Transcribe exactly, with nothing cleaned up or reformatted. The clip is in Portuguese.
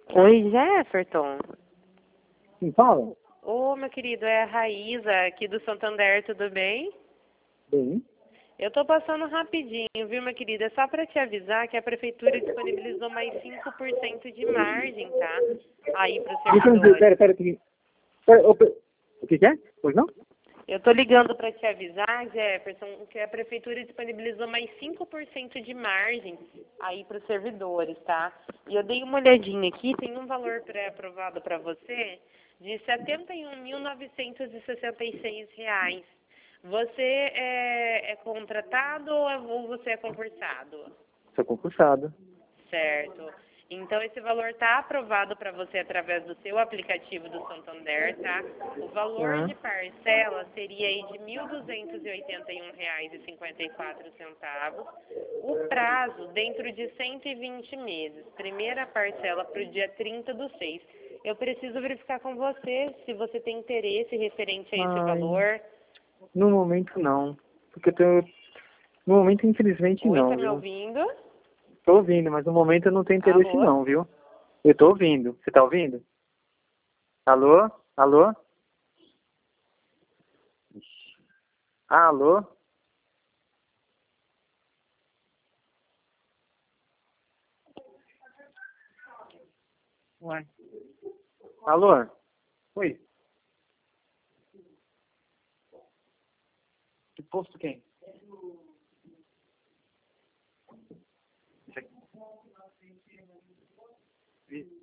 Oi, Jefferson. Sim, fala. Ô, meu querido, é a Raíza aqui do Santander, tudo bem? Bem. Eu tô passando rapidinho, viu, meu querido? É só para te avisar que a prefeitura disponibilizou mais cinco por cento de margem, tá? Aí para os Deixa eu dizer, servidores. pera, pera, pera, pera, ô, pera. O que que é? Pois não? Eu tô ligando para te avisar, Jefferson, que a prefeitura disponibilizou mais cinco por cento de margem aí para os servidores, tá? E eu dei uma olhadinha aqui, tem um valor pré-aprovado para você de setenta e um mil novecentos e sessenta e seis reais. Você é, é contratado ou você é concursado? Sou concursado. Certo. Então, esse valor está aprovado para você através do seu aplicativo do Santander, tá? O valor Aham. de parcela seria aí de mil duzentos e oitenta e um reais e cinquenta e quatro centavos. O prazo, dentro de cento e vinte meses. Primeira parcela para o dia trinta do seis. Eu preciso verificar com você se você tem interesse referente a esse Ai, valor. no momento não. Porque eu tenho... No momento, infelizmente, Oi, tá não, me viu? ouvindo? Tô ouvindo, mas no momento eu não tenho interesse Alô? não, viu? Eu tô ouvindo. Você tá ouvindo? Alô? Alô? Ixi. Alô? Ué. Alô? Oi. Que posto quem? Isso aqui.